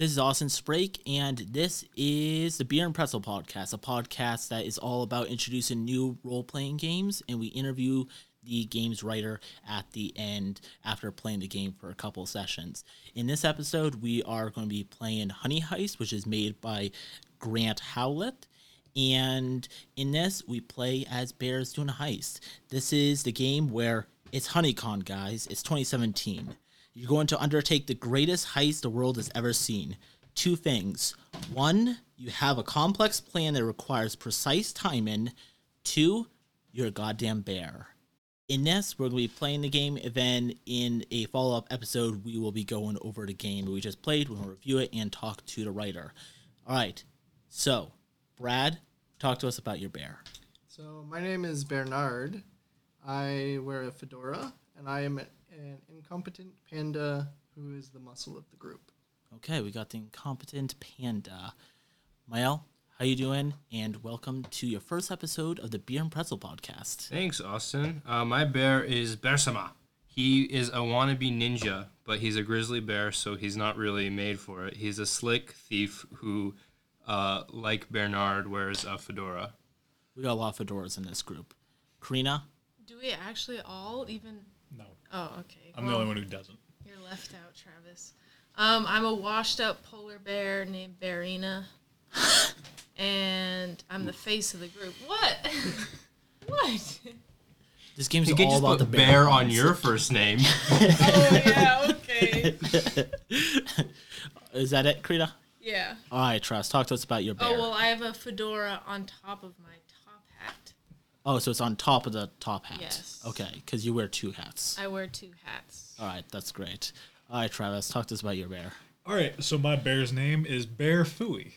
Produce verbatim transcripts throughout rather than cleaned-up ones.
This is Austin Sprake, and this is the Beer and Pretzel Podcast, a podcast that is all about introducing new role-playing games, and we interview the game's writer at the end after playing the game for a couple sessions. In this episode, we are going to be playing Honey Heist, which is made by Grant Howlett, and in this, we play as bears doing a heist. This is the game where it's HoneyCon, guys. It's twenty seventeen. You're going to undertake the greatest heist the world has ever seen. Two things. One, you have a complex plan that requires precise timing. Two, you're a goddamn bear. In this, we're going to be playing the game, and then in a follow-up episode, we will be going over the game we just played. We're going to review it and talk to the writer. All right. So, Brad, talk to us about your bear. So, my name is Bernard. I wear a fedora, and I am an incompetent panda who is the muscle of the group. Okay, we got the incompetent panda. Mael, how you doing? And welcome to your first episode of the Beer and Pretzel Podcast. Thanks, Austin. Uh, my bear is Bersama. He is a wannabe ninja, but he's a grizzly bear, so he's not really made for it. He's a slick thief who, uh, like Bernard, wears a fedora. We got a lot of fedoras in this group. Karina? Do we actually all even... No. Oh, okay. I'm well, the only one who doesn't. You're left out, Travis. Um, I'm a washed-up polar bear named Barina. And I'm the face of the group. What? What? This game's You all can just about put the bear, bear on puns. your first name. Oh, yeah, okay. Is that it, Karina? Yeah. All right, Trust, talk to us about your bear. Oh, well, I have a fedora on top of my top hat. Oh, so it's on top of the top hat. Yes. Okay, because you wear two hats. I wear two hats. All right, that's great. All right, Travis, talk to us about your bear. All right, so my bear's name is Bear Fooey.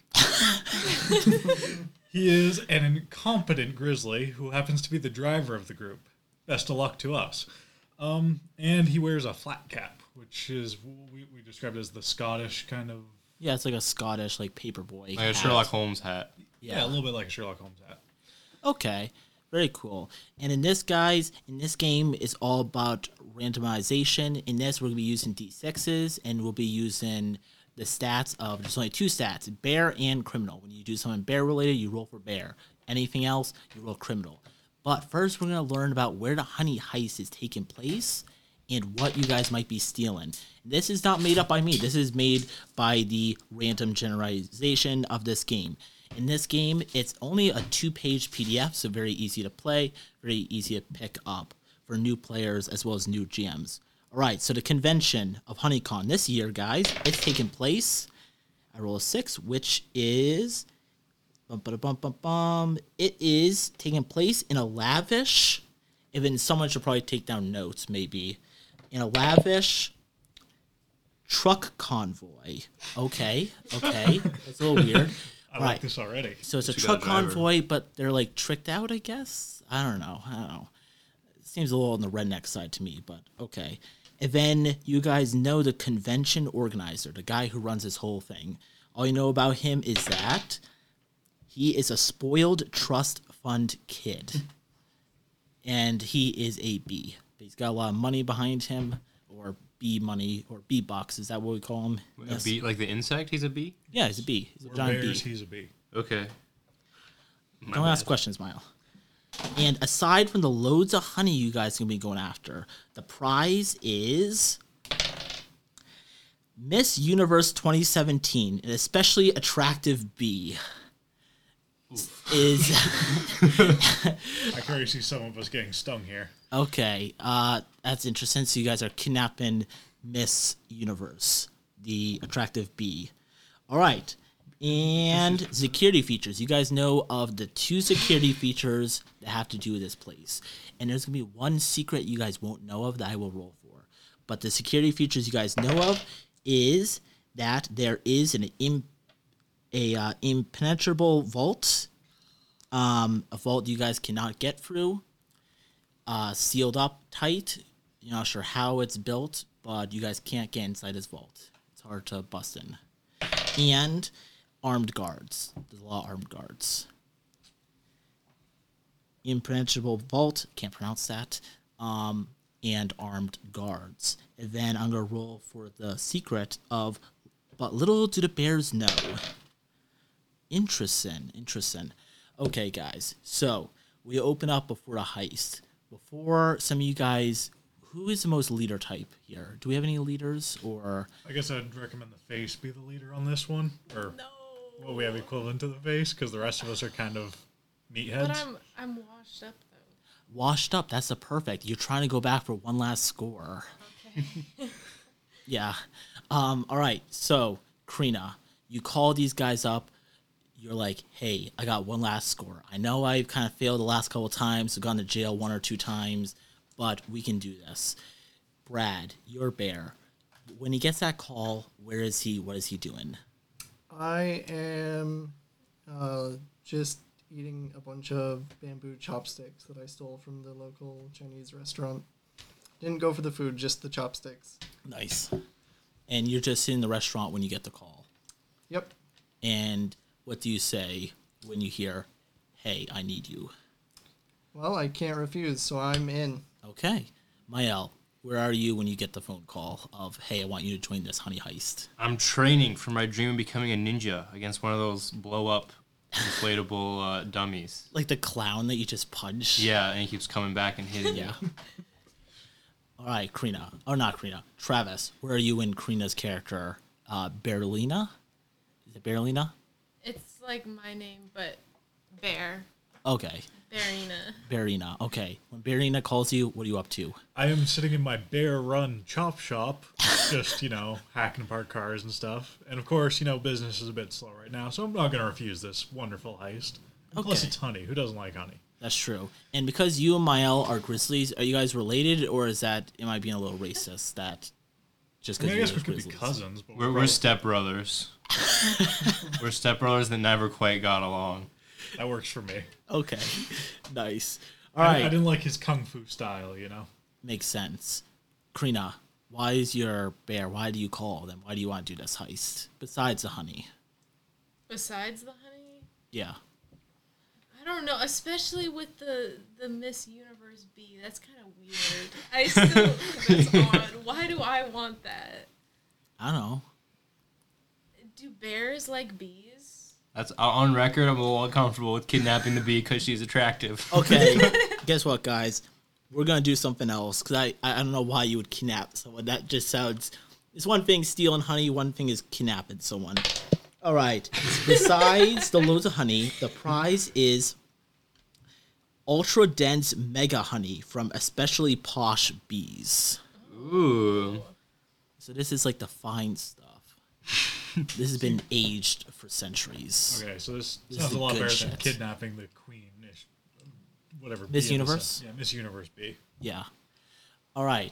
He is an incompetent grizzly who happens to be the driver of the group. Best of luck to us. Um, and he wears a flat cap, which is we, we described as the Scottish kind of... Yeah, it's like a Scottish, like, paperboy Like a hat. Sherlock Holmes hat. Yeah. a little bit like a Sherlock Holmes hat. Okay, very cool. And in this, guys, in this game, it's all about randomization. In this, we're going to be using D sixes, and we'll be using the stats of, there's only two stats, bear and criminal. When you do something bear-related, you roll for bear. Anything else, you roll criminal. But first, we're going to learn about where the honey heist is taking place and what you guys might be stealing. This is not made up by me. This is made by the random generalization of this game. In this game, it's only a two-page P D F, so very easy to play, very easy to pick up for new players as well as new G Ms. All right, so the convention of HoneyCon this year, guys, it's taking place. I roll a six, which is... Bum, bum, bum, bum, bum. It is taking place in a lavish... Even someone should probably take down notes, maybe. In a lavish truck convoy. Okay, okay. That's a little weird. I Right. like this already. So it's a But you truck got a driver. convoy, but they're like tricked out, I guess. I don't know. I don't know. It seems a little on the redneck side to me, but okay. And then you guys know the convention organizer, the guy who runs this whole thing. All you know about him is that he is a spoiled trust fund kid. And he is a bee. He's got a lot of money behind him, or bee money, or bee bucks. Is that what we call him? A Yes. bee, like the insect? He's a bee? Yeah, he's a bee. He's a We're giant bears, bee. he's a bee. Okay. My Don't bad. ask questions, Mile. And aside from the loads of honey you guys are going to be going after, the prize is Miss Universe twenty seventeen, an especially attractive bee. Is I can already see some of us getting stung here. okay. Uh, that's interesting. So you guys are kidnapping Miss Universe, the attractive bee. All right. And security features. You guys know of the two security features that have to do with this place. And there's going to be one secret you guys won't know of that I will roll for. But the security features you guys know of is that there is an im- a uh, impenetrable vault. Um, a vault you guys cannot get through. Uh, sealed up tight. You're not sure how it's built, but you guys can't get inside this vault. It's hard to bust in. And armed guards. There's a lot of armed guards. Impenetrable vault, can't pronounce that. Um, and armed guards. And then I'm going to roll for the secret of But little do the bears know. Interesting, interesting. Okay, guys. So we open up before a heist. Before some of you guys, who is the most leader type here? Do we have any leaders or? I guess I'd recommend the face be the leader on this one, or No. well, we have equivalent to the face because the rest of us are kind of meatheads. But I'm I'm washed up though. Washed up. That's the perfect. You're trying to go back for one last score. Okay. Yeah. Um. All right. So, Krina, you call these guys up. You're like, hey, I got one last score. I know I've kind of failed the last couple times, gone to jail one or two times, but we can do this. Brad, your bear. When he gets that call, where is he? What is he doing? I am uh, just eating a bunch of bamboo chopsticks that I stole from the local Chinese restaurant. Didn't go for the food, just the chopsticks. Nice. And you're just in the restaurant when you get the call. Yep. And what do you say when you hear, hey, I need you? Well, I can't refuse, so I'm in. Okay. Mael, where are you when you get the phone call of, hey, I want you to join this honey heist? I'm training for my dream of becoming a ninja against one of those blow up inflatable uh, dummies. Like the clown that you just punched? Yeah, and he keeps coming back and hitting Yeah. you. All right, Krina. Or not Krina. Travis, where are you in Krina's character? Uh, Berlina? Is it Berlina? It's like my name, but bear. Okay. Barina. Berlina. Okay. When Berlina calls you, what are you up to? I am sitting in my bear run chop shop, just, you know, hacking apart cars and stuff. And of course, you know, business is a bit slow right now, so I'm not going to refuse this wonderful heist. And Plus, Okay. it's honey. Who doesn't like honey? That's true. And because you and Mael are grizzlies, are you guys related, or is that, am I being a little racist that just I, because mean, I you guess we guys could grizzlies? be cousins, but We're, we're probably- stepbrothers. We're stepbrothers that never quite got along. that works for me. Okay. Nice. All I, right. I didn't like his kung fu style, you know. Makes sense. Krina, why is your bear? Why do you call them? Why do you want to do this heist? Besides the honey. Besides the honey, Yeah. I don't know. Especially with the the Miss Universe bee, that's kind of weird. I still think that's odd. Why do I want that? I don't know. Do bears like bees? That's uh, on record. I'm a little uncomfortable with kidnapping the bee because she's attractive. Okay. Guess what, guys? We're gonna do something else because I I don't know why you would kidnap someone. That just sounds. It's one thing stealing honey. One thing is kidnapping someone. All right. Besides the loads of honey, the prize is ultra dense mega honey from especially posh bees. Ooh. So this is like the fine stuff. This has been aged for centuries. Okay, so this This sounds is a lot good better than shit. kidnapping the queen, ish, whatever. Miss bee of the Universe? set. Yeah, Miss Universe B. Yeah. All right.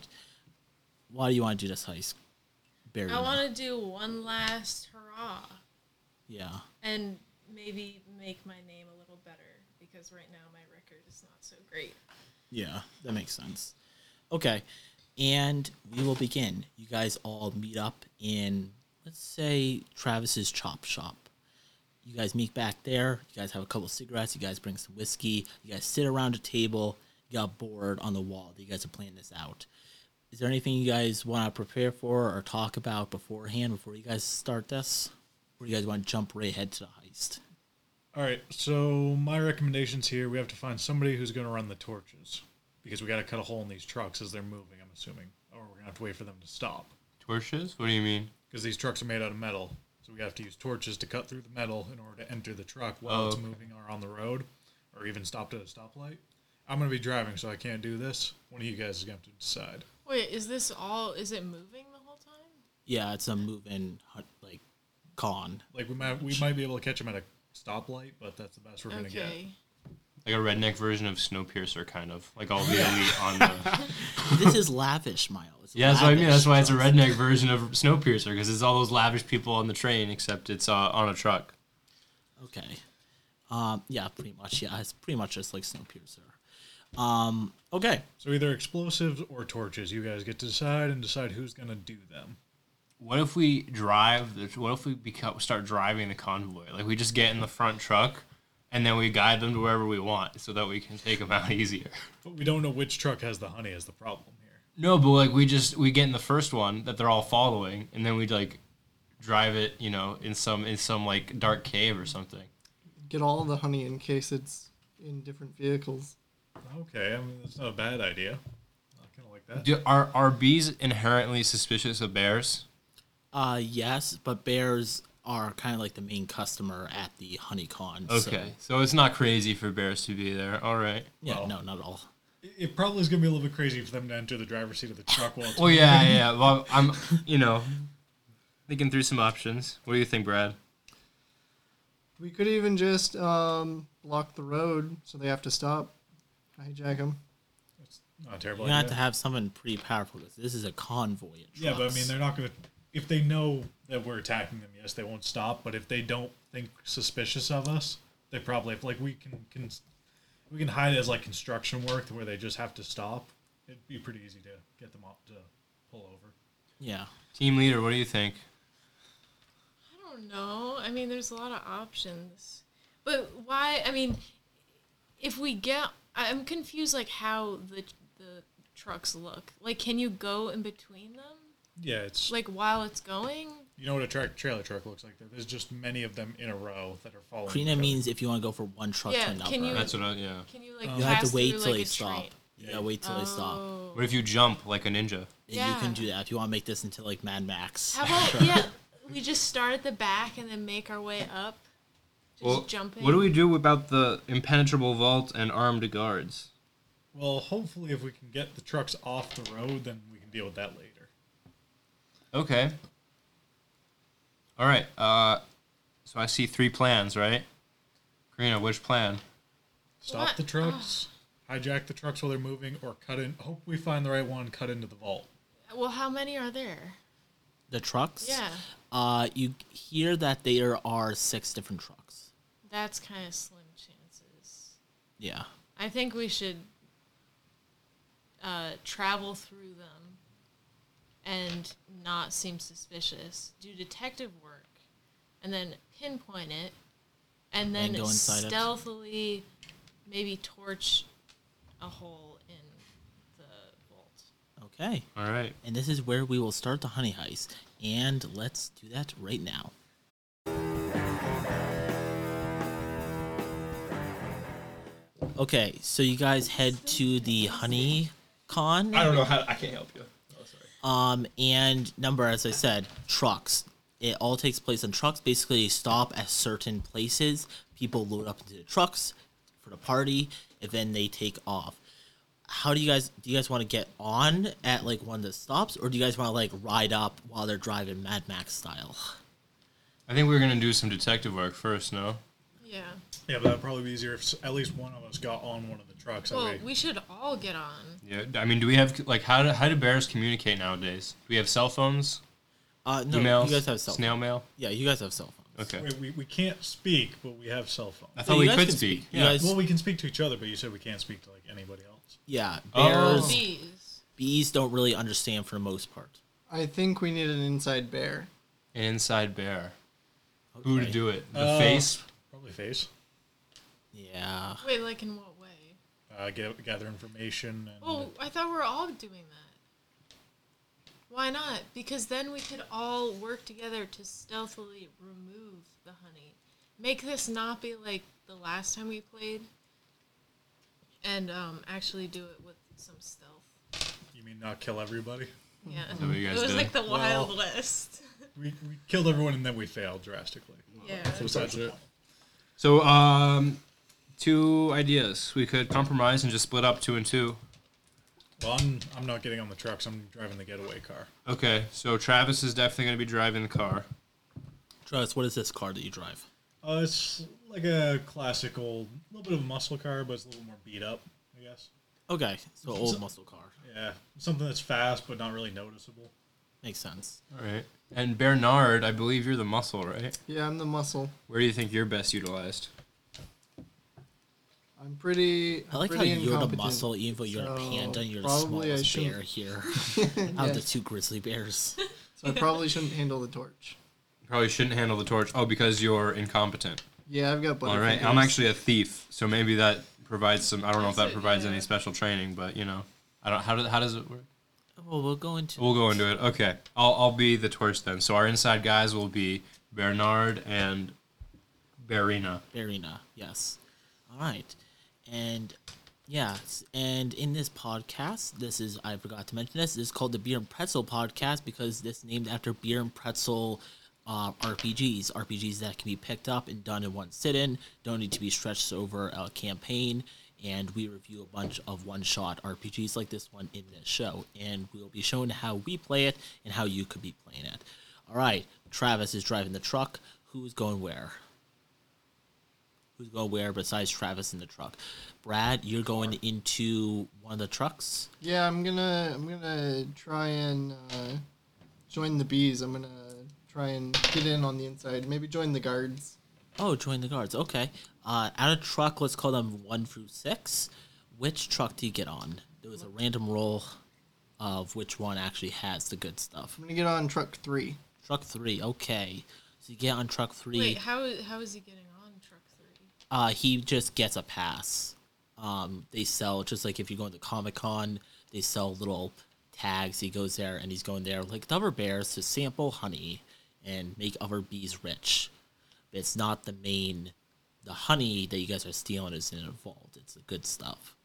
Why do you want to do this heist? Barry. I want to do one last hurrah Yeah. and maybe make my name a little better because right now my record is not so great. Yeah, that makes sense. Okay. And we will begin. You guys all meet up in, let's say, Travis's chop shop. You guys meet back there. You guys have a couple cigarettes. You guys bring some whiskey. You guys sit around a table. You got board on the wall. You guys are playing this out. Is there anything you guys want to prepare for or talk about beforehand before you guys start this? Or do you guys want to jump right ahead to the heist? All right, so my recommendations here: we have to find somebody who's going to run the torches because we got to cut a hole in these trucks as they're moving. I'm assuming, or we're gonna have to wait for them to stop Torches? What do you mean? because these trucks are made out of metal. So we have to use torches to cut through the metal in order to enter the truck while Oh, it's okay. moving or on the road, or even stopped at a stoplight. I'm gonna be driving, so I can't do this. One of you guys is gonna have to decide. Wait, is this all? Is it moving the whole time? Yeah, it's a moving, like, con. Like we might we might be able to catch them at a stoplight, but that's the best we're gonna get. Okay. Like a redneck version of Snowpiercer, kind of. Like all the elite on the... This is lavish, Miles. It's Yeah, that's what I mean. That's why it's a lavish. redneck version of Snowpiercer, because it's all those lavish people on the train, except it's uh, on a truck. Okay. Um, yeah, pretty much. Yeah, it's pretty much just like Snowpiercer. Um, okay. So either explosives or torches. You guys get to decide and decide who's gonna do them. What if we drive? The, what if we become, start driving the convoy? Like we just get in the front truck, and then we guide them to wherever we want, so that we can take them out easier. But we don't know which truck has the honey as the problem here. No, but like we just we get in the first one that they're all following, and then we like drive it, you know, in some in some like dark cave or something. Get all the honey in case it's in different vehicles. Okay, I mean that's not a bad idea. I kind of like that. Do, are are bees inherently suspicious of bears? Uh, yes, but bears are kind of like the main customer at the honeycon. so- Okay, so it's not crazy for bears to be there. All right. yeah, Well. no, not at all. It- It probably is gonna be a little bit crazy for them to enter the driver's seat of the truck while it's Well, yeah, yeah. Well, I'm, you know, thinking through some options. What do you think, Brad? We could even just um, block the road so they have to stop. Hijack them. not a terrible You're gonna have idea. to have someone pretty powerful because this is a convoy. Of Yeah, but I trucks. mean, they're not going to. If they know that we're attacking them, yes, they won't stop. But if they don't think suspicious of us, they probably like we can, can we can hide it as like construction work where they just have to stop. It'd be pretty easy to get them up to pull over. yeah. Team leader, what do you think? I don't know. I mean, there's a lot of options. But why? I mean, if we get. I'm confused, like, how the the trucks look. Like, can you go in between them? Yeah, it's Like, while it's going? you know what a track trailer truck looks like. There, there's just many of them in a row that are following. Prina each other. means if you want to go for one truck Yeah, to another, can you- That's what I, yeah. Can you, like, You you pass have to wait through, till like, they a stop. train? You gotta wait till they stop. Oh. What if you jump like a ninja? And Yeah. You can do that if you want to make this into like Mad Max. How about, yeah, we just start at the back and then make our way up? Just Well, jumping? what do we do about the impenetrable vault and armed guards? Well, hopefully, if we can get the trucks off the road, then we can deal with that later. Okay. All right. Uh, so I see three plans, right? Karina, which plan? Stop What? the trucks, hijack the trucks while they're moving, or cut in. Hope we find the right one. Cut into the vault. Well, how many are there? The trucks? Yeah. Uh, you hear that there are six different trucks. That's kind of slim chances. Yeah. I think we should uh, travel through them and not seem suspicious. Do detective work, and then pinpoint it, and then And go inside it. stealthily maybe torch a hole in the vault. Okay. All right. And this is where we will start the honey heist. And let's do that right now. Okay, so you guys head to the honey con. I don't know how. I can't help you. Oh, sorry. Um, and number, as I said, trucks. It all takes place on trucks. Basically, you stop at certain places. People load up into the trucks for the party, and then they take off. How do you guys do? You guys want to get on at like one of the stops, or do you guys want to like ride up while they're driving Mad Max style? I think we're gonna do some detective work first. No. Yeah. Yeah, but that'd probably be easier if s- at least one of us got on one of the trucks. That Well, way- we should all get on. Yeah. I mean, do we have like how do how do bears communicate nowadays? Do we have cell phones? Uh, no, Emails? you guys have cell. Snail Phones. mail? Yeah, you guys have cell phones. Okay. we, we, we can't speak, but we have cell phones. I Yeah, thought you we guys could can speak. speak. You Yeah. guys- Well, we can speak to each other, but you said we can't speak to like anybody else. Yeah, Oh. bears. Bees. Bees don't really understand for the most part. I think we need an inside bear. An inside bear. Who to Okay. do it? The Uh, face. Probably face. Yeah. Wait, like in what way? Uh, get, gather information. And, Oh, I thought we were all doing that. Why not? Because then we could all work together to stealthily remove the honey. Make this not be like the last time we played. And um, actually do it with some stealth. You mean not kill everybody? Yeah. that what you guys It was did? like the Wild Well- West. We, we killed everyone and then we failed drastically. Yeah. Besides it. So, um, two ideas. We could compromise and just split up two and two. Well, I'm, I'm not getting on the trucks. I'm driving the getaway car. Okay, so Travis is definitely going to be driving the car. Travis, what is this car that you drive? Uh, it's like a classic old, little bit of a muscle car, but it's a little more beat up, I guess. Okay, so old muscle car. Yeah, something that's fast but not really noticeable. Makes sense. All right. And Bernard, I believe you're the muscle, right? Yeah, I'm the muscle. Where do you think you're best utilized? I'm pretty. I like how pretty you're the incompetent. muscle, even though you're So, a panda and you're the probably I smallest shouldn't- bear here. Out of the Yes. two grizzly bears. So I probably shouldn't handle the torch. Probably shouldn't handle the torch. Oh, because you're incompetent. Yeah, I've got. All right. butterfingers. I'm actually a thief, so maybe that provides some. I don't know if that That's it, provides yeah. any special training, but you know, I don't. How does how does it work? Oh, we'll go into. We'll go into it. Okay, I'll I'll be the torch then. So our inside guys will be Bernard and Barina. Barina, yes. All right. And yeah, and in this podcast, this is, I forgot to mention this, this is called the Beer and Pretzel Podcast because this is named after Beer and Pretzel uh, R P Gs. R P Gs that can be picked up and done in one sit-in, don't need to be stretched over a campaign, and we review a bunch of one-shot R P Gs like this one in this show, and we'll be showing how we play it and how you could be playing it. All right, Travis is driving the truck. Who's going where? Who's going where besides Travis in the truck? Brad, you're going into one of the trucks? Yeah, I'm gonna I'm gonna try and uh, join the bees. I'm gonna try and get in on the inside. Maybe join the guards. Oh, join the guards. Okay. Uh, out of truck, let's call them one through six. Which truck do you get on? There was a random roll of which one actually has the good stuff. I'm gonna get on truck three. Truck three. Okay. So you get on truck three. Wait, how how is he getting on truck three? Uh, he just gets a pass. Um, they sell, just like if you go into Comic-Con, they sell little tags. He goes there and he's going there like the other bears to sample honey and make other bees rich. But it's not the main, the honey that you guys are stealing isn't involved. It's the good stuff.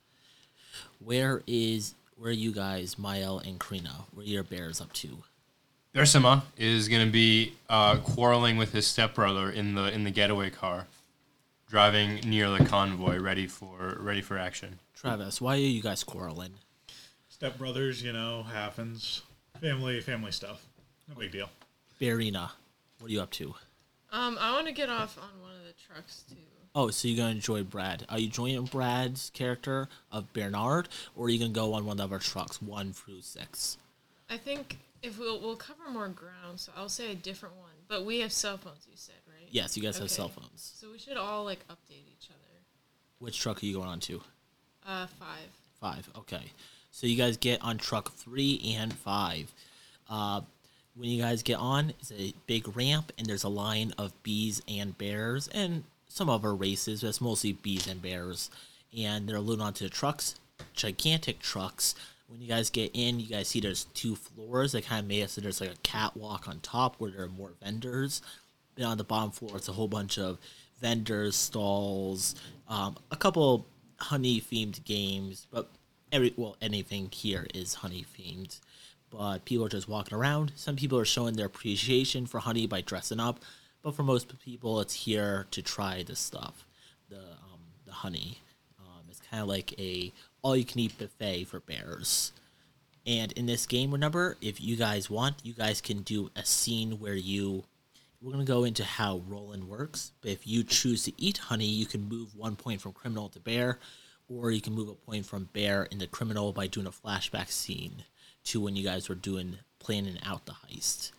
Where is, where are you guys, Mael and Karina? Where are your bears up to? Bersama is going to be uh, quarreling with his stepbrother in the in the getaway car, driving near the convoy, ready for ready for action. Travis, why are you guys quarreling? Stepbrothers, you know, happens. Family, family stuff. No big deal. Barina, what are you up to? Um, I want to get off on one of the trucks too. Oh, so you're going to join Brad. Are you joining Brad's character of Bernard, or are you going to go on one of our trucks, one through six? I think if we'll we'll cover more ground, so I'll say a different one. But we have cell phones, you said, right? Yes, you guys have Okay. cell phones. So we should all like update each other. Which truck are you going on to? Uh, five. Five, okay. So you guys get on truck three and five. Uh, when you guys get on, it's a big ramp, and there's a line of bees and bears, and some other races, but it's mostly bees and bears. And they're loading onto the trucks, gigantic trucks. When you guys get in, you guys see there's two floors that kind of made it so there's like a catwalk on top where there are more vendors. Then on the bottom floor, it's a whole bunch of vendors, stalls, um, a couple honey-themed games, but every well, anything here is honey-themed. But people are just walking around. Some people are showing their appreciation for honey by dressing up, but for most people, it's here to try the stuff, the um, the honey. Um, it's kind of like a all-you-can-eat buffet for bears. And in this game, remember, if you guys want, you guys can do a scene where you... We're going to go into how Roland works, but if you choose to eat honey, you can move one point from criminal to bear, or you can move a point from bear into criminal by doing a flashback scene to when you guys were doing planning out the heist.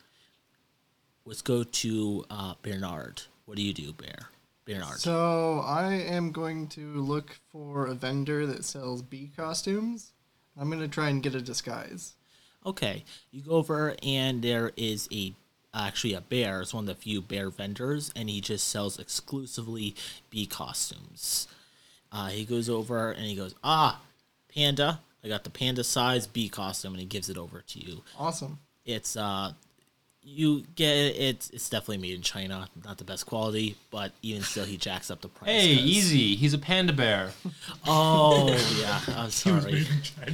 Let's go to uh, Bernard. What do you do, Bear? Bernard. So I am going to look for a vendor that sells bee costumes. I'm going to try and get a disguise. Okay, you go over and there is a actually a bear. It's one of the few bear vendors, and he just sells exclusively bee costumes. Uh, he goes over and he goes, ah, panda. I got the panda size bee costume, and he gives it over to you. Awesome. It's uh, you get it. It's it's definitely made in China. Not the best quality, but even still, he jacks up the price. Hey, 'cause- easy. He's a panda bear. Oh yeah, I'm He was sorry. made in China.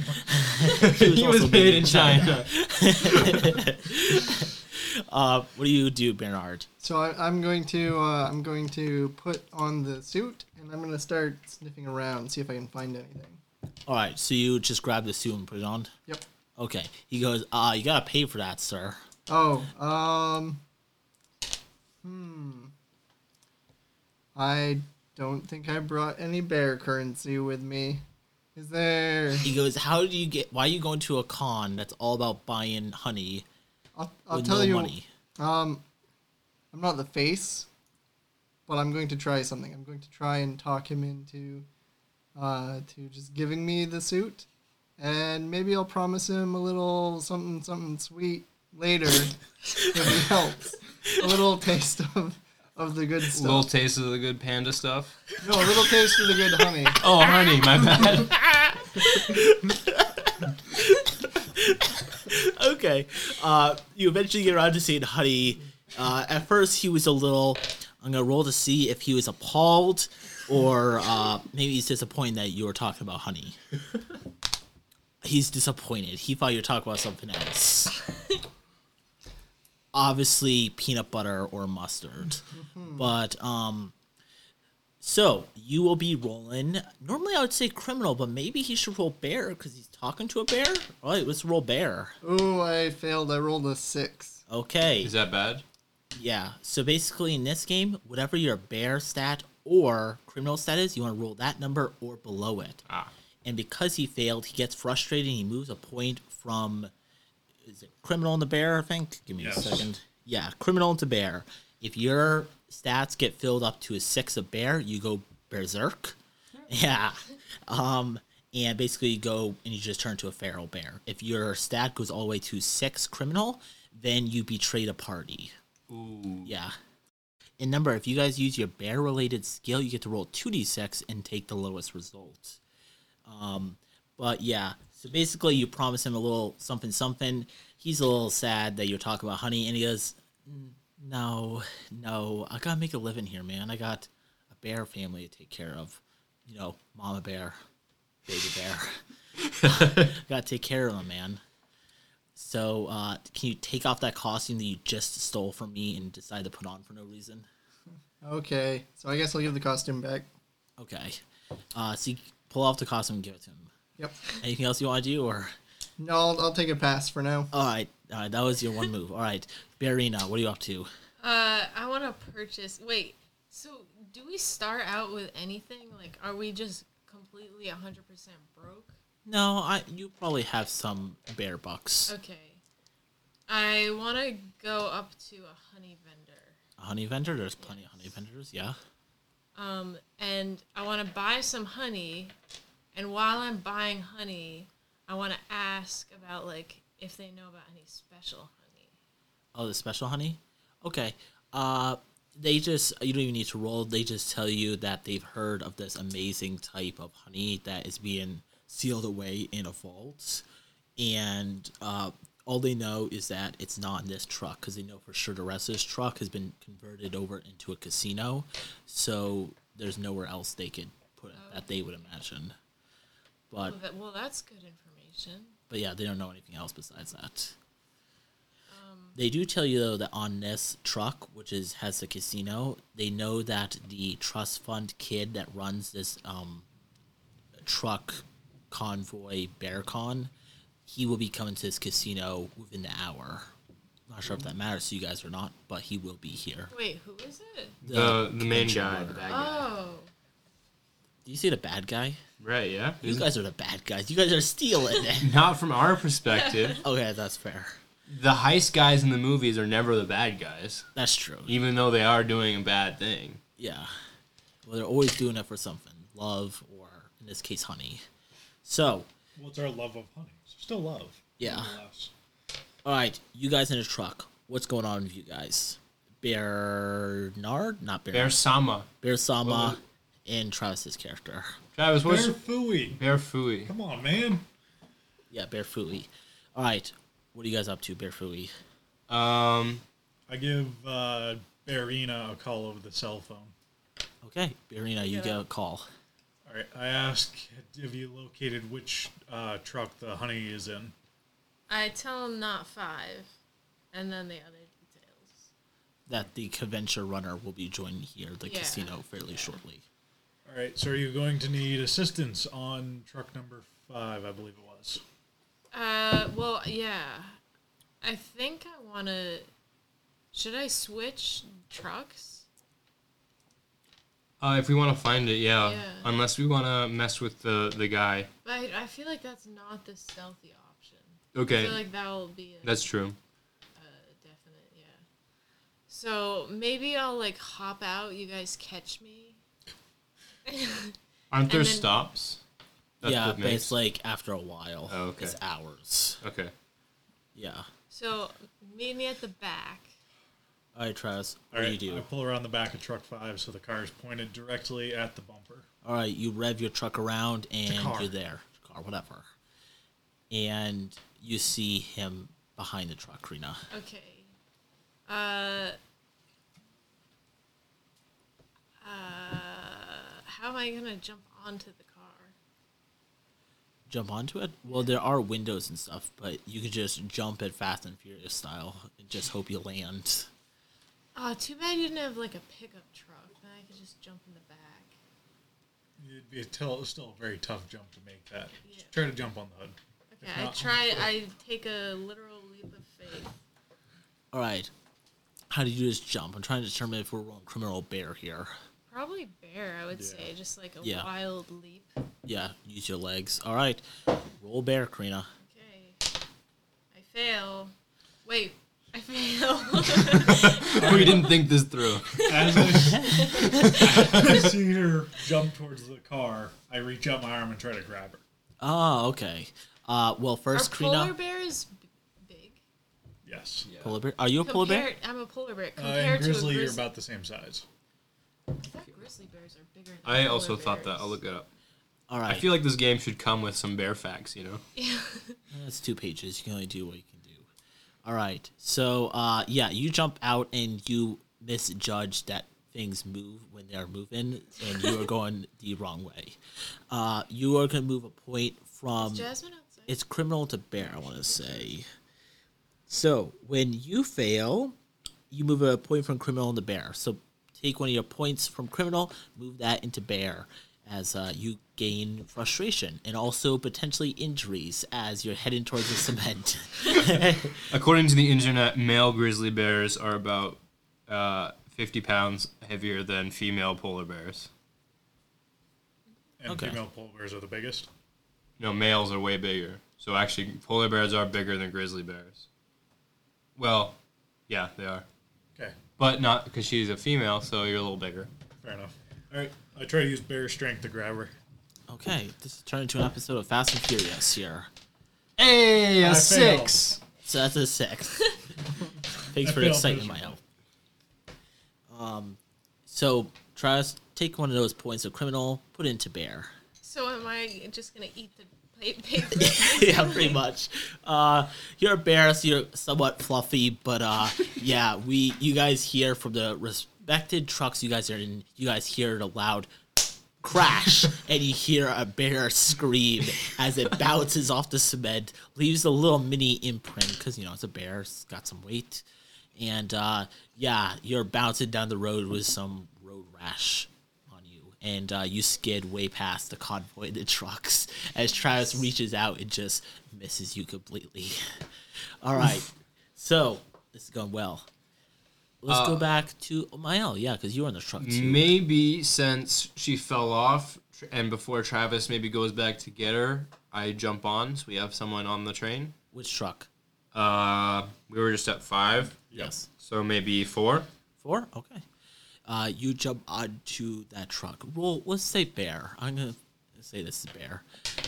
He He was made in China. Uh, what do you do, Bernard? So I, I'm going to uh, I'm going to put on the suit and I'm going to start sniffing around, see if I can find anything. All right, so you just grab the suit and put it on. Yep. Okay. He goes, uh, you gotta pay for that, sir. Oh, um, hmm. I don't think I brought any bear currency with me. Is there? He goes, how do you get? Why are you going to a con that's all about buying honey I'll, I'll with tell no you. money? Um, I'm not the face, but I'm going to try something. I'm going to try and talk him into, uh, to just giving me the suit, and maybe I'll promise him a little something, something sweet later if he helps. A little taste of, of the good stuff. Little taste of the good panda stuff. No, a little taste of the good honey. Oh, honey, my bad. Okay. Uh, you eventually get around to seeing Honey. Uh, at first, he was a little. I'm gonna roll to see if he was appalled or uh, maybe he's disappointed that you were talking about Honey. He's disappointed. He thought you were talking about something else. Obviously, peanut butter or mustard. But um, so you will be rolling. Normally, I would say criminal, but maybe he should roll bear because he's talking to a bear. All right, let's roll bear. Oh, I failed. I rolled a six. Okay. Is that bad? Yeah. So basically, in this game, whatever your bear stat or criminal stat is, you want to roll that number or below it. Ah. And because he failed, he gets frustrated. And he moves a point from is it criminal into bear? I think. Give me Yes. a second. Yeah, criminal into bear. If your stats get filled up to a six of bear, you go berserk. Yeah. Um. And basically, you go and you just turn to a feral bear. If your stat goes all the way to six criminal, then you betray the party. Ooh. Yeah. And number, if you guys use your bear-related skill, you get to roll two d six and take the lowest result. Um, but yeah, so basically you promise him a little something something. He's a little sad that you're talking about Honey, and he goes, "N- no, no, I gotta make a living here, man. I got a bear family to take care of. You know, mama bear, baby bear. Gotta take care of them, man. So, uh, can you take off that costume that you just stole from me and decide to put on for no reason? Okay, so I guess I'll give the costume back. Okay. Uh, so you pull off the costume and give it to him. Yep. Anything else you want to do, or? No, I'll, I'll take a pass for now. All right, all right. That was your one move. All right, Barina, what are you up to? Uh, I want to purchase. Wait, so do we start out with anything? Like, are we just completely one hundred percent broke? No, I. You probably have some bear bucks. Okay. I want to go up to a honey vendor. A honey vendor. There's plenty of honey vendors. Yeah. Um, and I want to buy some honey. And while I'm buying honey, I want to ask about, like, if they know about any special honey. Oh, the special honey. Okay. Uh, they just you don't even need to roll. They just tell you that they've heard of this amazing type of honey that is being sealed away in a vault, and uh, all they know is that it's not in this truck because they know for sure the rest of this truck has been converted over into a casino, so there's nowhere else they could put it that they would imagine. But Well, that, well, that's good information. but yeah, they don't know anything else besides that. They do tell you though that on this truck, which is has the casino, they know that the trust fund kid that runs this um, truck convoy BearCon, he will be coming to this casino within the hour. Not sure if that matters to you guys or not, but he will be here. Wait, who is it? The the main convention guy, runner. the bad guy. Oh. Do you see the bad guy? Right, yeah. You guys are the bad guys. You guys are stealing. Not from our perspective. Okay, that's fair. The heist guys in the movies are never the bad guys, That's true. even though they are doing a bad thing. Yeah. Well, they're always doing it for something. Love, or in this case, honey. So, What's our love of honey? Still love. Yeah. nonetheless. all right, you guys in the truck. What's going on with you guys? Bernard? Not Bernard. Bear Sama. Bear Sama Well- and Travis's character. Travis, Bear what's Fooey. Bear Fooey? Come on, man. Yeah, Bear Fooey. All right, what are you guys up to, Bear Fooey? Um, I give uh, Barina a call over the cell phone. Okay, Barina, you Yeah. get a call. All right. I ask, have you located which uh, truck the honey is in? I tell him not five, and then the other details. That the convention runner will be joining here, the Yeah. casino, fairly shortly. All right. So are you going to need assistance on truck number five? I believe it was. Uh, well, yeah. I think I want to. Should I switch trucks? uh, if we want to find it, yeah. Yeah. Unless we want to mess with the the guy. But I, I feel like that's not the stealthy option. I Okay, feel like that will be a, that's true. a definite, yeah. So maybe I'll like hop out. You guys catch me. Aren't there And then- stops? That- yeah, that but makes- it's like after a while. Oh, okay. It's hours. Okay. Yeah. So meet me at the back. All right, Travis, what All do right. you do? I pull around the back of truck five so the car is pointed directly at the bumper. All right, you rev your truck around and car. you're there. Car, whatever. And you see him behind the truck, Karina. Okay. Uh. Uh. How am I gonna jump onto the car? Jump onto it? Well, there are windows and stuff, but you can just jump it Fast and Furious style and just hope you land. Oh, too bad you didn't have like a pickup truck. Then I could just jump in the back. It'd be a tel- still a very tough jump to make that. Yeah. Just try to jump on the hood. Okay, If I not, try. I take a literal leap of faith. All right. How do you just jump? I'm trying to determine if we're rolling criminal bear here. Probably bear, I would Yeah. say, just like a Yeah. wild leap. Yeah, use your legs. All right. Roll bear, Karina. Okay, I fail. Wait, I fail. We didn't think this through. As I, I see her jump towards the car, I reach out my arm and try to grab her. Oh, okay. Uh, well, Are first, polar Karina. bears b- big? Yes. Polar bear. Are you a polar bear? Compared- I'm a polar bear. Uh, Compared and grizzly, to a you're grizzly. about the same size. I thought grizzly bears are bigger than I polar also thought that. bears. I'll look it up. All right. I feel like this game should come with some bear facts, you know? Yeah. That's two pages. You can only do what you can do. All right. So, uh, yeah, you jump out and you misjudge that things move when they're moving, and you are going the wrong way. Uh, you are going to move a point from. Jasmine outside. It's criminal to bear, I want to say. So, when you fail, you move a point from criminal to bear. So, take one of your points from criminal, move that into bear, as uh, you gain frustration and also potentially injuries as you're heading towards the cement. According to the internet, male grizzly bears are about uh, fifty pounds heavier than female polar bears. And Okay. female polar bears are the biggest. No, males are way bigger. So actually, polar bears are bigger than grizzly bears. Well, yeah, they are. Okay, But not because she's a female, so you're a little bigger. fair enough. All right, I try to use bear strength to grab her. Okay, this is turned into an episode of Fast and Furious here. Hey, I a failed. six. So that's a six. Thanks I for the failed excitement, miserably. Mayo. Um, so try to take one of those points of criminal, put it into bear. So am I just gonna eat the plate paper? Yeah, pretty much. Uh, you're a bear, so you're somewhat fluffy, but uh, yeah, we you guys hear from the respected trucks you guys are in. You guys hear the loud crash, and you hear a bear scream as it bounces off the cement, leaves a little mini imprint because you know it's a bear, it's got some weight, and uh, yeah, you're bouncing down the road with some road rash on you, and uh, you skid way past the convoy of the trucks as Travis reaches out and just misses you completely. All right, so this is going well. Let's go Uh, back to Mael, yeah, because you were in the truck too. Maybe since she fell off, tr- and before Travis maybe goes back to get her, I jump on, so we have someone on the train. Which truck? Uh, we were just at five, Yes. so maybe four. Four? Okay. Uh, you jump onto that truck. Roll, let's say bear. I'm going to say this is bear.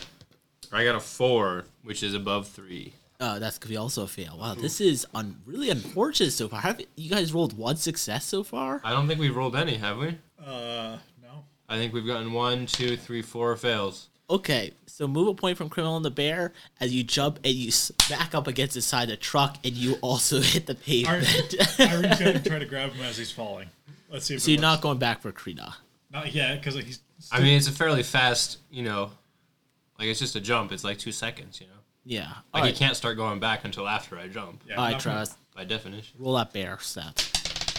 I got a four, which is above three. Uh, that's going to be also a fail. Wow, this is un- really unfortunate so far. Have you guys rolled one success so far? I don't think we've rolled any, have we? Uh, no. I think we've gotten one, two, three, four fails. Okay, so move a point from criminal into bear as you jump and you smack up against the side of the truck and you also hit the I, pavement. I reach out and try to grab him as he's falling. Let's see if So it you're not works. going back for Krina. Not yet, because he's. I mean, it's a fairly fast, you know, like it's just a jump. It's like two seconds, you know. Yeah. Like All you right, can't start going back until after I jump, Yeah, All right not- Travis. by definition. Roll that bear stat.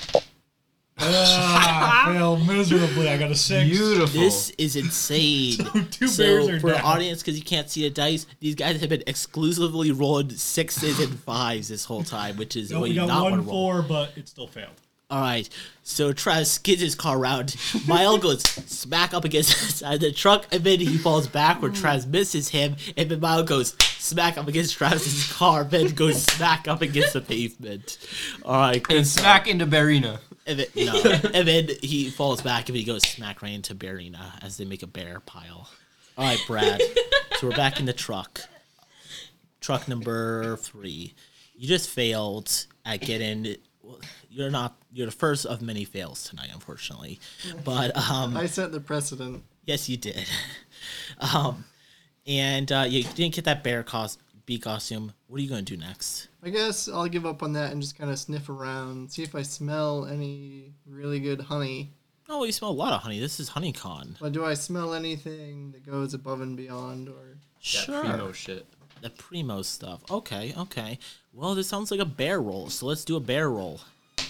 Ah, failed miserably. I got a six. Beautiful. This is insane. Two so bears are for the down. audience, because you can't see the dice, these guys have been exclusively rolling sixes and fives this whole time, which is No, what we you got not want one to roll. four, but it still failed. All right, so Travis skids his car around. Mael goes smack up against the side of the truck, and then he falls backward. Travis misses him, and then Mael goes smack up against Travis's car, then goes smack up against the pavement. All right, and smack into Barina. and then, no, and then he falls back, and he goes smack right into Barina as they make a bear pile. All right, Brad. So we're back in the truck. Truck number three. You just failed at getting. Well, you're not. You're the first of many fails tonight, unfortunately. But um, I set the precedent. yes, you did. Um, and uh, you didn't get that bear cost bee costume. What are you gonna do next? I guess I'll give up on that and just kind of sniff around, see if I smell any really good honey. Oh, you smell a lot of honey. This is HoneyCon. But do I smell anything that goes above and beyond, or? That Sure. primo shit. The primo stuff. Okay, okay. Well, this sounds like a bear roll, so let's do a bear roll.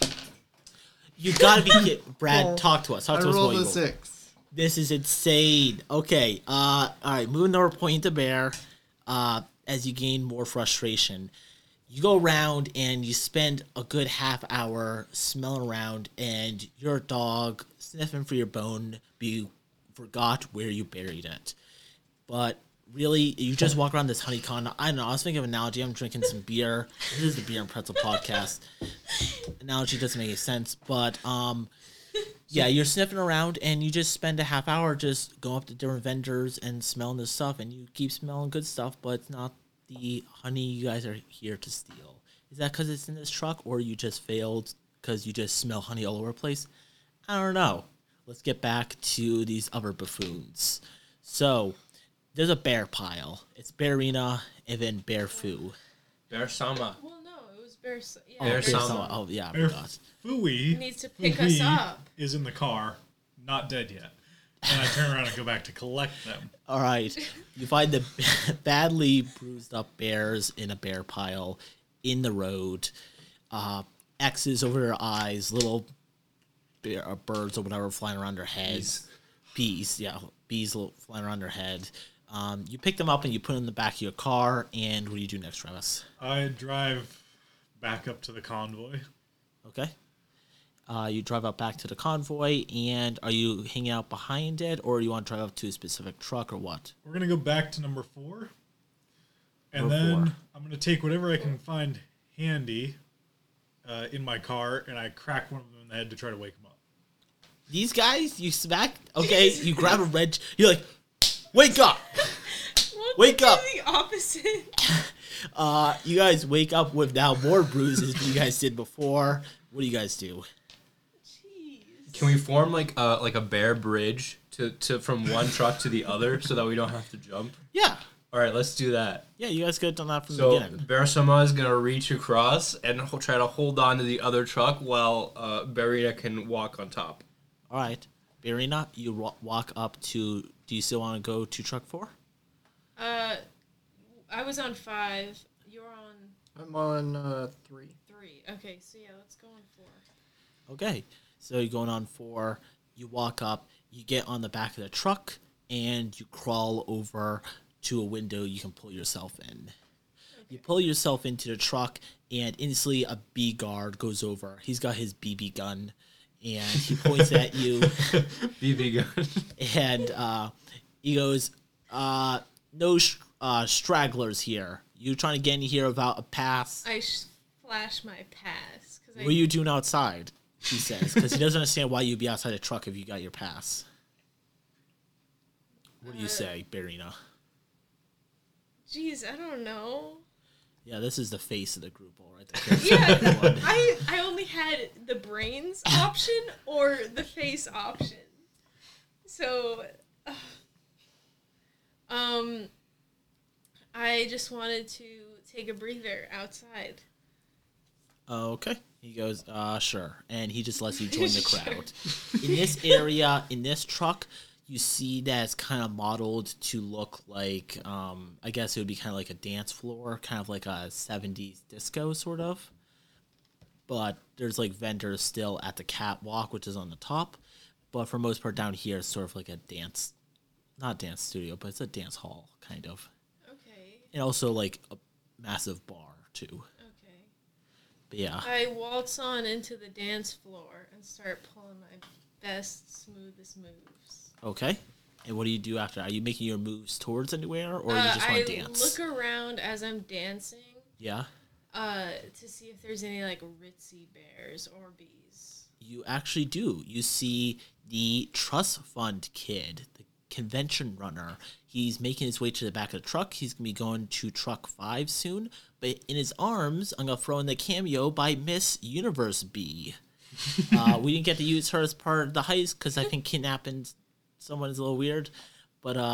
You gotta be kidding. Brad, Oh, talk to us. Talk I to us. rolled what a you roll. six. This is insane. Okay, uh, all right, moving over point to bear. Uh, as you gain more frustration, you go around and you spend a good half hour smelling around, and your dog sniffing for your bone, but you forgot where you buried it. But really, you just walk around this honeycon. I don't know. I was thinking of an analogy. I'm drinking some beer. This is the Beer and Pretzel podcast. Analogy doesn't make any sense, but um, yeah, you're sniffing around and you just spend a half hour just going up to different vendors and smelling this stuff, and you keep smelling good stuff, but it's not the honey you guys are here to steal. Is that because it's in this truck, or you just failed because you just smell honey all over the place? I don't know. Let's get back to these other buffoons. So, there's a bear pile. It's Bearina and then Bear Foo. Bear Sama. Well, no, it was Bear. Sa- Yeah, Oh, Bear Bear Sama. Sama. Oh, yeah, I Bear forgot. Fooey He needs to pick us up. is in the car, not dead yet. And I turn around and go back to collect them. All right. You find the badly bruised up bears in a bear pile in the road. Uh, X's over their eyes, little bear, uh, birds or whatever flying around their heads. Bees, yeah, bees lo- flying around their head. Um, you pick them up and you put them in the back of your car. And what do you do next, Travis? I drive back up to the convoy. Okay. Uh, you drive up back to the convoy, and are you hanging out behind it, or you want to drive up to a specific truck, or what? We're going to go back to number four. And Number then four. I'm going to take whatever I can find handy uh, in my car, and I crack one of them in the head to try to wake them up. These guys, you smack. Okay, you grab a wrench. You're like, wake up! Well, Wake do up! The opposite. Uh, you guys wake up with now more bruises than you guys did before. What do you guys do? Jeez. Can we form like a like a bear bridge to, to from one truck to the other so that we don't have to jump? Yeah, All right, let's do that. yeah, you guys could have done that from the So beginning. Bear Sama is gonna reach across and ho- try to hold on to the other truck while uh, Barita can walk on top. All right, Barina, you ro- walk up to. Do you still want to go to truck four? Uh, I was on five. You're on I'm on uh, three. three. Okay, so yeah, let's go on four. Okay, so you're going on four. You walk up. You get on the back of the truck, and you crawl over to a window you can pull yourself in. You pull yourself into the truck, and instantly a bee guard goes over. He's got his B B gun, and he points at you, B B gun. and uh, he goes, uh, "No sh- uh, stragglers here. You trying to get in here without a pass? I sh- flash my pass because I. What are you doing outside?" He says, because he doesn't understand why you'd be outside a truck if you got your pass. What do you Uh, say, Barina? Jeez, I don't know. Yeah, this is the face of the group, all right? The Yeah, I I only had the brains option or the face option. So, uh, um, I just wanted to take a breather outside. Okay. He goes, uh, sure. And he just lets you join the Sure. crowd. In this area, in this truck, you see that it's kind of modeled to look like, um, I guess it would be kind of like a dance floor, kind of like a seventies disco, sort of. But there's like vendors still at the catwalk, which is on the top. But for most part down here, it's sort of like a dance, not dance studio, but it's a dance hall, kind of. Okay. And also like a massive bar, too. Okay. But yeah. I waltz on into the dance floor and start pulling my best, smoothest moves. Okay. And what do you do after? Are you making your moves towards anywhere, or you Uh, just I want to dance? look around as I'm dancing Yeah. uh, to see if there's any like ritzy bears or bees. You actually do. You see the trust fund kid, the convention runner. He's making his way to the back of the truck. He's going to be going to truck five soon. But in his arms, I'm going to throw in the cameo by Miss Universe Bee. uh, we didn't get to use her as part of the heist because I think kidnapping someone is a little weird. But uh,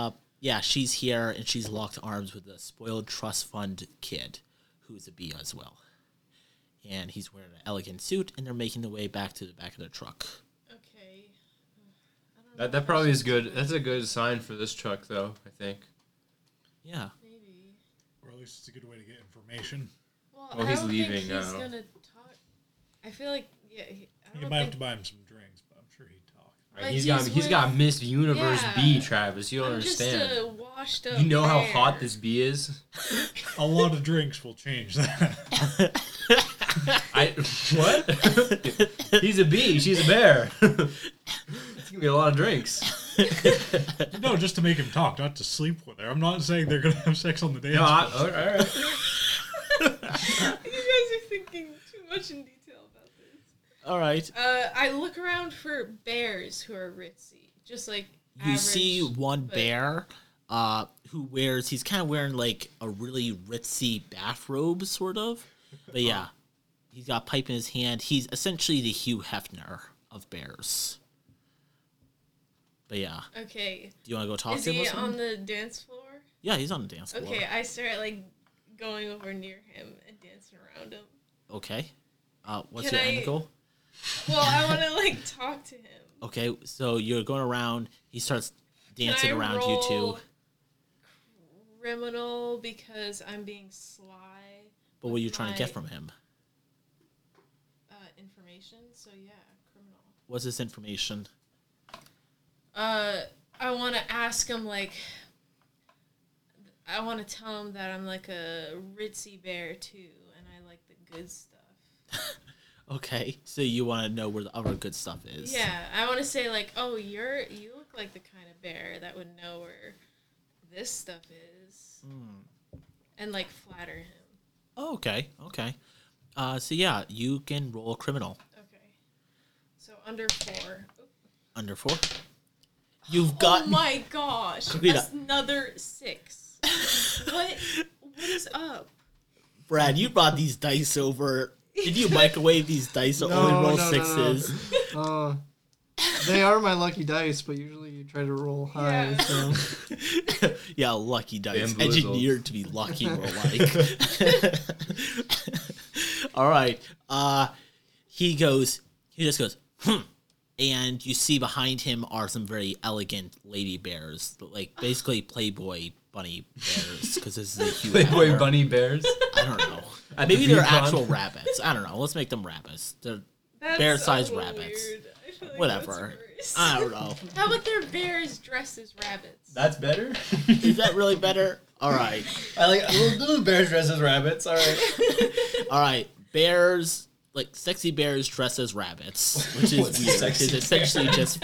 yeah, she's here and she's locked arms with a spoiled trust fund kid who's a bee as well. And he's wearing an elegant suit, and they're making their way back to the back of the truck. Okay. I don't know That that if probably I is should good. do That's it. a good sign for this truck, though. I think. Yeah. Maybe. Or at least it's a good way to get information. Well, Well, I he's don't leaving, think I he's don't know. gonna talk. I feel like yeah. He, I You don't might have think to buy him some drinks, but I'm sure he'd talk. Like, he's he's got he's with- got Miss Universe Yeah. bee, Travis. You don't I'm understand. just a washed up. You know how bear. hot this bee is. A lot of drinks will change that. I what? He's a bee. She's a bear. It's gonna be a lot of drinks. No, just to make him talk, not to sleep with her. I'm not saying they're gonna have sex on the dance No, I, floor. all right. You guys are thinking too much in detail about this. All right. Uh, I look around for bears who are ritzy, just like You average, see one but- bear uh, who wears, he's kind of wearing like a really ritzy bathrobe, sort of. But yeah, he's got a pipe in his hand. He's essentially the Hugh Hefner of bears. But yeah, Okay, do you want to go talk is to him? or he something? on the dance floor? Yeah, he's on the dance floor. Okay, I start like going over near him and dancing around him. Okay. Uh, what's Can your I- end goal? Well, I want to like talk to him. Okay, so you're going around. He starts dancing Can I around you roll two. Criminal because I'm being sly. But what are with you trying to get my, from him? Uh, information. So yeah, criminal. What's this information? Uh, I want to ask him like. I want to tell him that I'm like a ritzy bear too, and I like the good stuff. Okay, so you want to know where the other good stuff is. Yeah, I want to say like, oh, you're you look like the kind of bear that would know where this stuff is, and like flatter him. Oh, okay, okay. Uh, so yeah, you can roll a criminal Okay, so under four. Oop. under four. You've got. Oh my gosh, Rita. that's another six. What? What is up? Brad, you brought these dice over. Did you microwave these dice to No, only roll no, no, no. sixes? Uh, they are my lucky dice, but usually you try to roll high. Yeah. So Yeah, lucky dice. Bamboozled. Engineered to be lucky, more like. All right. Uh, he goes. He just goes. Hmm. And you see behind him are some very elegant lady bears, like basically Playboy bunny bears, because this is a huge. Playboy bunny bears. I don't know. At the Maybe they're VCon. actual rabbits. I don't know. Let's make them rabbits. They're That's bear-sized so rabbits. weird. I feel like whatever. that's worse. I don't know. How about their bears dressed as rabbits? That's better. Is that really better? All right. I like little bears dressed as rabbits. All right. All right. Bears, like sexy bears dressed as rabbits, which is What's a weird. sexy It's essentially just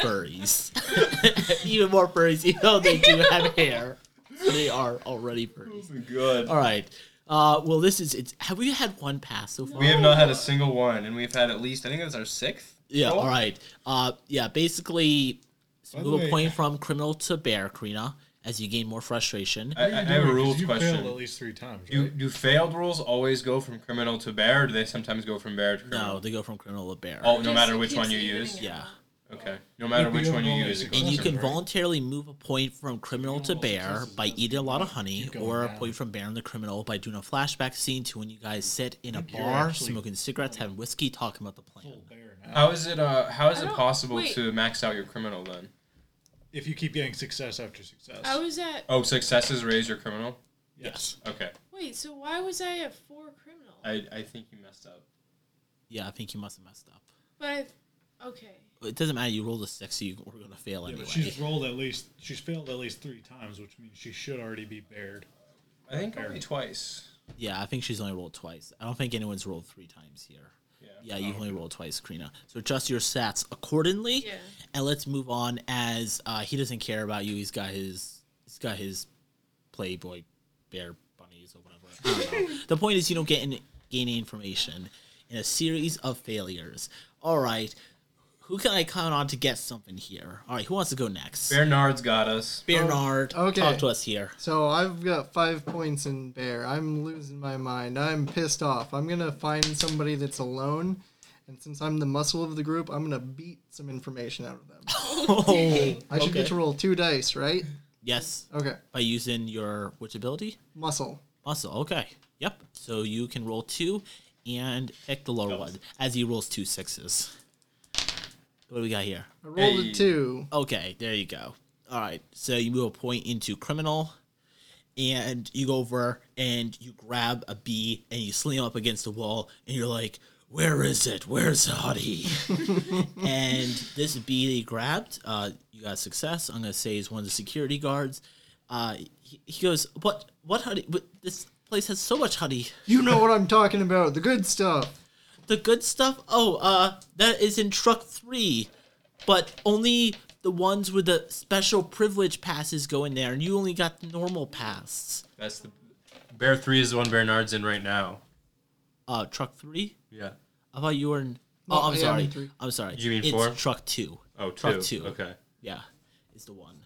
furries. Even more furries, even though they do have hair. They are already furries. Good. All right. Uh, well, this is. It's. Have we had one pass so far? We have not had a single one, and we've had at least I think that's our sixth. Yeah. roll? All right. Uh, yeah. Basically, By the move a way- point from criminal to bear, Karina, as you gain more frustration. I, I I have a rules you question. failed at least three times, Do, right? do failed rules always go from criminal to bear, or do they sometimes go from bear to criminal? No, they go from criminal to bear. Oh, no Just matter it which keeps one you evening use? out. Yeah. Okay. No matter Maybe which you'll one you roll use, a it goes And you to can bear. voluntarily move a point from criminal to bear by eating a lot of honey, Keep going or a down. point from bear and the criminal by doing a flashback scene to when you guys sit in a think you're bar, actually- smoking cigarettes, having whiskey, talking about the plan. Full bear now. How is it? Uh, how is I it don't- possible wait. to max out your criminal then? If you keep getting success after success. I was at. Oh, successes raise your criminal. Yes. Okay. Wait, so why was I at four criminal? I I think you messed up. Yeah, I think you must have messed up. But I. Okay. It doesn't matter. You rolled a six, so you were going to fail Yeah, anyway. but she's rolled at least, she's failed at least three times, which means she should already be bared. I think Fair. only twice. Yeah, I think she's only rolled twice. I don't think anyone's rolled three times here. Yeah. Yeah, you've only rolled twice, Karina. So adjust your stats accordingly. Yeah. And let's move on as uh, he doesn't care about you. He's got his he's got his Playboy bear bunnies or whatever. I don't know. The point is you don't get any, gain any information in a series of failures. All right. Who can I count on to get something here? All right, who wants to go next? Bernard's got us. Bernard, Oh, okay. talk to us here. So I've got five points in bear. I'm losing my mind. I'm pissed off. I'm gonna find somebody that's alone, and since I'm the muscle of the group, I'm gonna beat some information out of them. Oh, I should okay. get to roll two dice, right? Yes. Okay. By using your which ability? Muscle. Muscle. Okay. Yep. So you can roll two and pick the lower one as he rolls two sixes. What do we got here? I rolled Hey. a two. Okay, there you go. All right. So you move a point into criminal, and you go over and you grab a bee and you sling him up against the wall, and you're like, "Where is it? Where's Hottie?" And this bee that you grabbed, uh, you got success. I'm gonna say is one of the security guards. Uh, he, he goes, "What? What Hottie? But this place has so much honey. You know what I'm talking about. The good stuff. The good stuff? Oh, uh, that is in truck three, but only the ones with the special privilege passes go in there, and you only got the normal pass." That's the bear three is the one Bernard's in right now. Uh, truck three? Yeah. I thought you were in. No, Oh, I'm yeah, I'm sorry. in three. I'm sorry. You mean it's four? truck two. Oh, truck two. two. Okay. Yeah, is the one.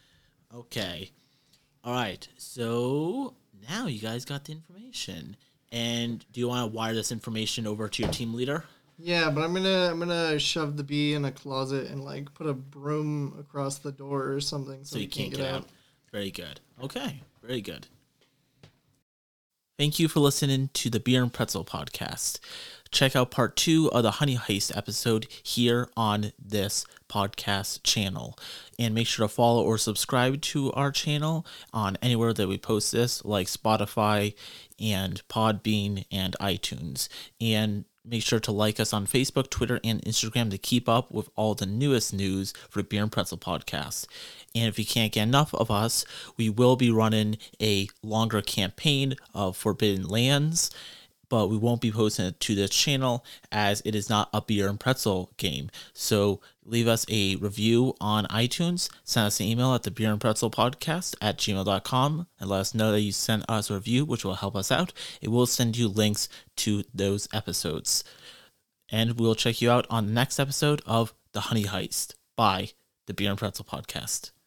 Okay. All right. So now you guys got the information, and do you want to wire this information over to your team leader? Yeah, but I'm gonna I'm gonna shove the bee in a closet and like put a broom across the door or something so, So you can't get out. Very good. Okay. Very good. Thank you for listening to the Beer and Pretzel podcast. Check out part two of the Honey Heist episode here on this podcast channel. And make sure to follow or subscribe to our channel on anywhere that we post this, like Spotify and Podbean and iTunes. And make sure to like us on Facebook, Twitter, and Instagram to keep up with all the newest news for the Beer and Pretzel podcast. And if you can't get enough of us, we will be running a longer campaign of Forbidden Lands, but we won't be posting it to this channel as it is not a Beer and Pretzel game. So leave us a review on iTunes, send us an email at the Beer and Pretzel podcast at gmail dot com, and let us know that you sent us a review, which will help us out. It will send you links to those episodes. And we'll check you out on the next episode of The Honey Heist by the Beer and Pretzel podcast.